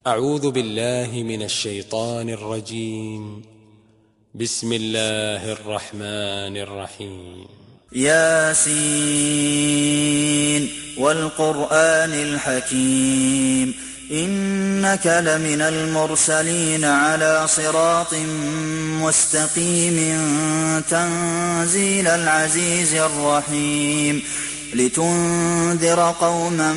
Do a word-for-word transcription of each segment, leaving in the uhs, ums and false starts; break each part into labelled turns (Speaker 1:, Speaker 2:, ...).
Speaker 1: أعوذ بالله من الشيطان الرجيم. بسم الله الرحمن الرحيم.
Speaker 2: ياسين والقرآن الحكيم إنك لمن المرسلين على صراط مستقيم تنزيل العزيز الرحيم لتنذر قوما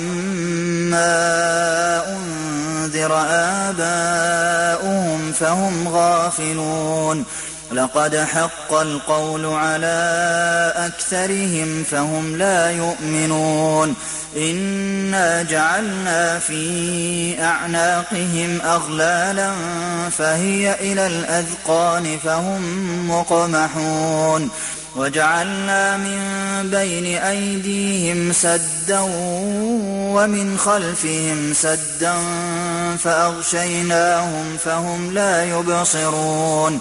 Speaker 2: ما أنذر آباؤهم فهم غافلون لقد حق القول على أكثرهم فهم لا يؤمنون إنا جعلنا في أعناقهم أغلالا فهي إلى الأذقان فهم مقمحون وجعلنا من بين أيديهم سدا ومن خلفهم سدا فأغشيناهم فهم لا يبصرون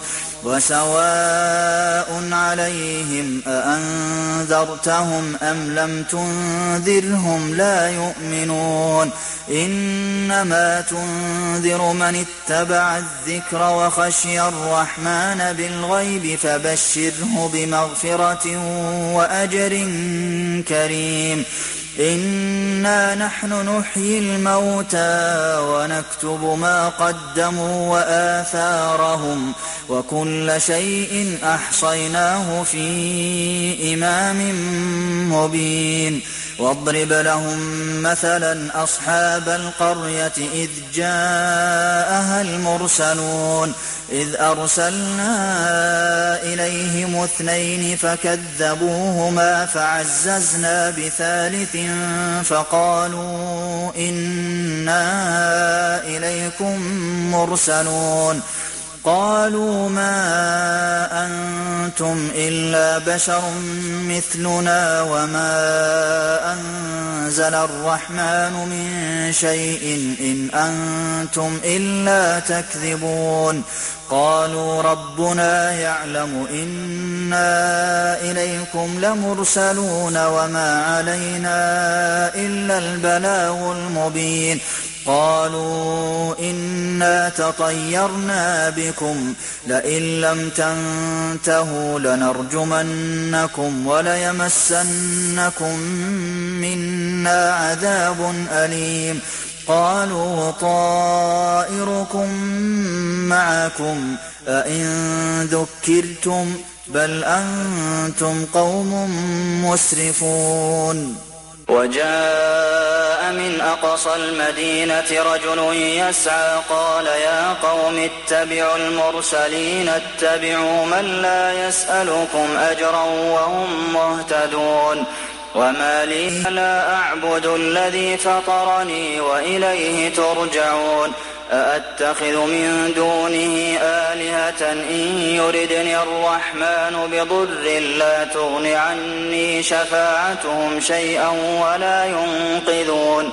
Speaker 2: وسواء عليهم أأنذرتهم أم لم تنذرهم لا يؤمنون إنما تنذر من اتبع الذكر وخشي الرحمن بالغيب فبشره بمغفرة وأجر كريم إنا نحن نحيي الموتى ونكتب ما قدموا وآثارهم وكل شيء أحصيناه في إمام مبين واضرب لهم مثلا أصحاب القرية إذ جاءها المرسلون إذ أرسلنا إليهم اثنين فكذبوهما فعززنا بثالث فقالوا إنا إليكم مرسلون قالوا ما أنتم إلا بشر مثلنا وما أنزل الرحمن من شيء إن أنتم إلا تكذبون قالوا ربنا يعلم إنا إليكم لمرسلون وما علينا إلا البلاغ المبين قالوا إنا تطيرنا بكم لئن لم تنتهوا لنرجمنكم وليمسنكم منا عذاب أليم قالوا طائركم معكم أئن ذكرتم بل أنتم قوم مسرفون وجاء من أقصى المدينة رجل يسعى قال يا قوم اتبعوا المرسلين اتبعوا من لا يسألكم أجرا وهم مهتدون وما لي لا أعبد الذي فطرني وإليه ترجعون أأتخذ من دونه آلهة إن يردني الرحمن بضر لا تغن عني شفاعتهم شيئا ولا ينقذون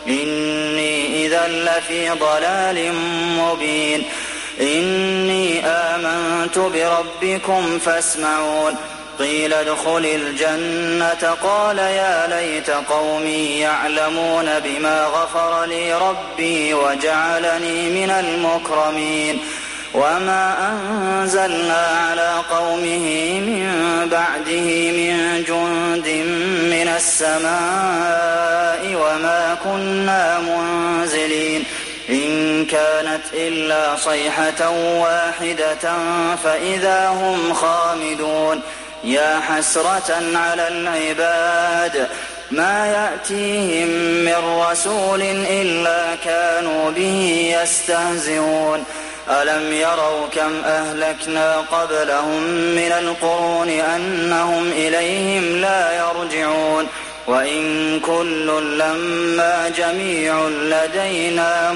Speaker 2: إني إذا لفي ضلال مبين إني آمنت بربكم فاسمعون قيل ادخل الجنة قال يا ليت قومي يعلمون بما غفر لي ربي وجعلني من المكرمين وما أنزلنا على قومه من بعده من جند من السماء وما كنا منزلين إن كانت إلا صيحة واحدة فإذا هم خامدون يا حسرة على العباد ما يأتيهم من رسول إلا كانوا به يستهزئون ألم يروا كم أهلكنا قبلهم من القرون أنهم إليهم لا يرجعون وإن كل لما جميع لدينا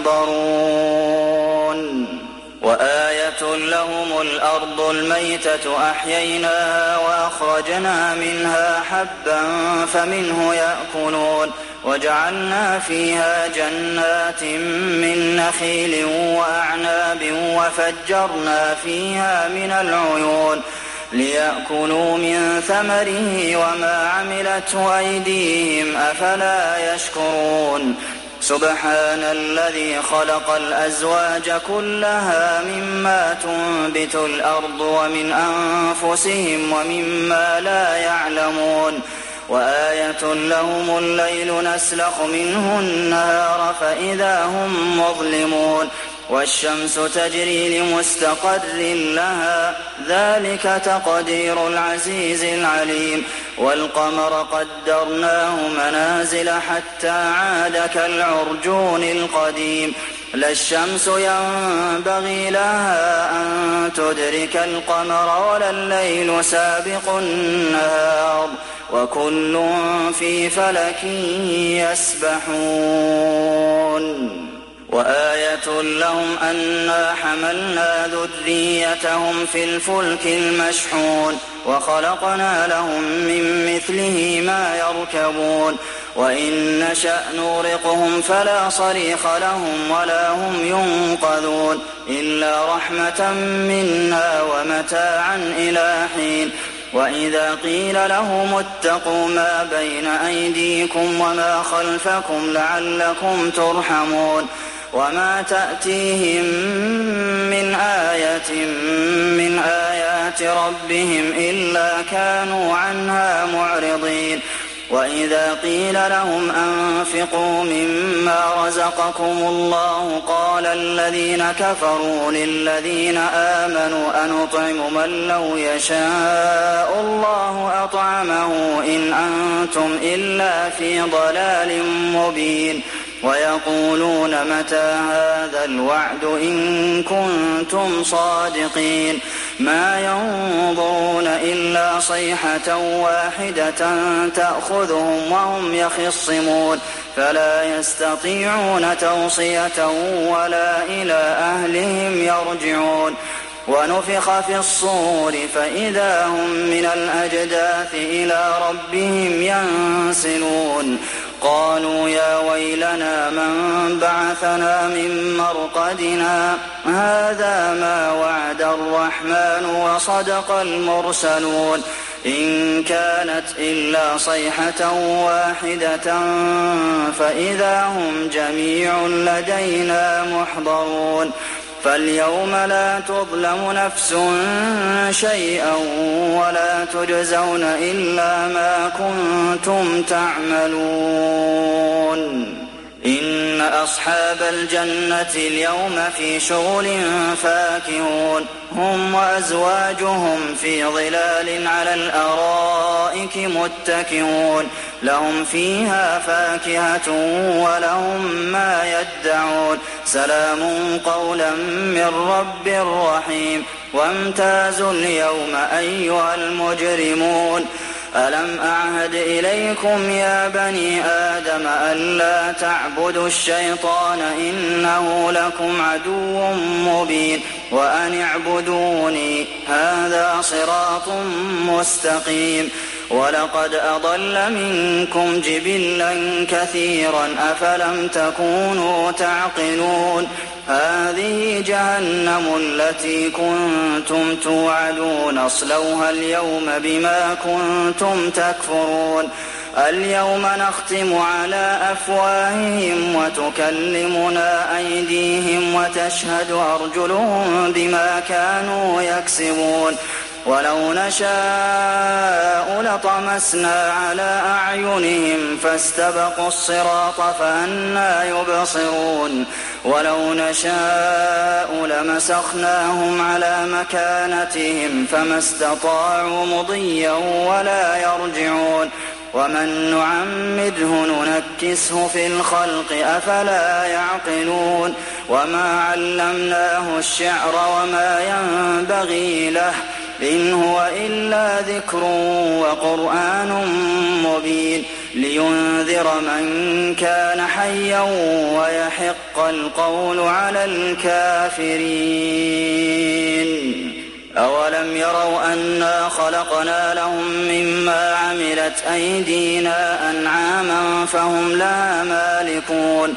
Speaker 2: محضرون وآية لهم الأرض الميتة أحييناها وأخرجنا منها حبا فمنه يأكلون وجعلنا فيها جنات من نخيل وأعناب وفجرنا فيها من العيون ليأكلوا من ثمره وما عملته أيديهم أفلا يشكرون سبحان الذي خلق الأزواج كلها مما تنبت الأرض ومن أنفسهم ومما لا يعلمون وآية لهم الليل نسلخ منه النهار فإذا هم مظلمون والشمس تجري لمستقر لها ذلك تقدير العزيز العليم والقمر قدرناه منازل حتى عاد كالعرجون القديم لا الشمس ينبغي لها أن تدرك القمر ولا الليل سابق النهار وكل في فلك يسبحون وآية لهم أنا حملنا ذريتهم في الفلك المشحون وخلقنا لهم من مثله ما يركبون وإن نشأ نغرقهم فلا صريخ لهم ولا هم ينقذون إلا رحمة منا ومتاعا إلى حين وإذا قيل لهم اتقوا ما بين أيديكم وما خلفكم لعلكم ترحمون وما تأتيهم من آية من آيات ربهم إلا كانوا عنها معرضين وإذا قيل لهم أنفقوا مما رزقكم الله قال الذين كفروا للذين آمنوا أنطعم من لو يشاء الله أطعمه إن أنتم إلا في ضلال مبين ويقولون متى هذا الوعد إن كنتم صادقين ما ينظرون إلا صيحة واحدة تأخذهم وهم يخصمون فلا يستطيعون توصية ولا إلى أهلهم يرجعون ونفخ في الصور فإذا هم من الأجداث إلى ربهم ينسلون قالوا يا ويلنا من بعثنا من مرقدنا هذا ما وعد الرحمن وصدق المرسلون إن كانت إلا صيحة واحدة فإذا هم جميع لدينا محضرون فاليوم لا تظلم نفس شيئا ولا تجزون إلا ما كنتم تعملون إن أصحاب الجنة اليوم في شغل فاكهون هم وأزواجهم في ظلال على الأرائك متكئون لهم فيها فاكهة ولهم ما يدعون سلام قولا من رب رحيم وامتازوا اليوم أيها المجرمون ألم أعهد إليكم يا بني آدم ألا تعبدوا الشيطان إنه لكم عدو مبين وأن اعبدوني هذا صراط مستقيم ولقد أضل منكم جبلا كثيرا أفلم تكونوا تعقلون هذه جهنم التي كنتم توعدون اصلوها اليوم بما كنتم تكفرون اليوم نختم على أفواههم وتكلمنا أيديهم وتشهد أرجلهم بما كانوا يكسبون ولو نشاء لطمسنا على أعينهم فاستبقوا الصراط فأنى يبصرون ولو نشاء لمسخناهم على مكانتهم فما استطاعوا مضيا ولا يرجعون ومن نعمره ننكسه في الخلق أفلا يعقلون وما علمناه الشعر وما ينبغي له إن هو إلا ذكر وقرآن مبين لينذر من كان حيا ويحق القول على الكافرين أولم يروا أنا خلقنا لهم مما عملت أيدينا أنعاما فهم لها مالكون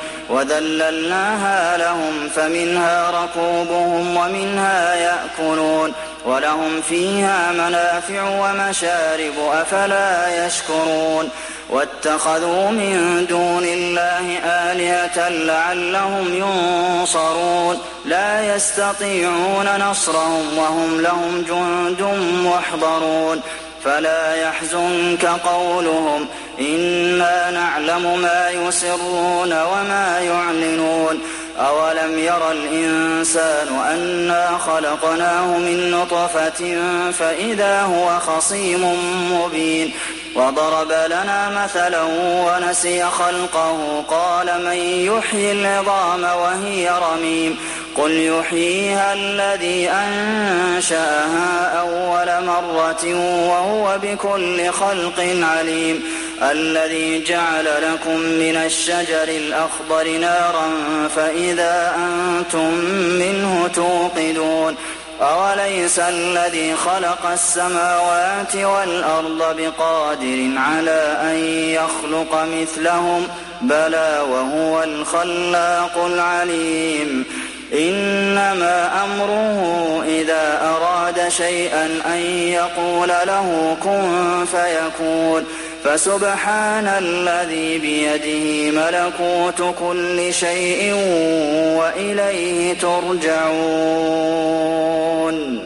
Speaker 2: وذللناها لهم فمنها ركوبهم ومنها يأكلون ولهم فيها منافع ومشارب أفلا يشكرون واتخذوا من دون الله آلهة لعلهم ينصرون لا يستطيعون نصرهم وهم لهم جند محضرون فلا يحزنك قولهم إنا نعلم ما يسرون وما يعلنون أولم ير الإنسان أنا خلقناه من نطفة فإذا هو خصيم مبين وضرب لنا مثلا ونسي خلقه قال من يحيي العظام وهي رميم قل يحييها الذي أنشأها أول مرة وهو بكل خلق عليم الذي جعل لكم من الشجر الأخضر نارا فإذا أنتم منه توقدون أوليس الذي خلق السماوات والأرض بقادر على أن يخلق مثلهم بلى وهو الخلاق العليم إنما أمره إذا أراد شيئا أن يقول له كن فيكون فسبحان الذي بيده ملكوت كل شيء وإليه ترجعون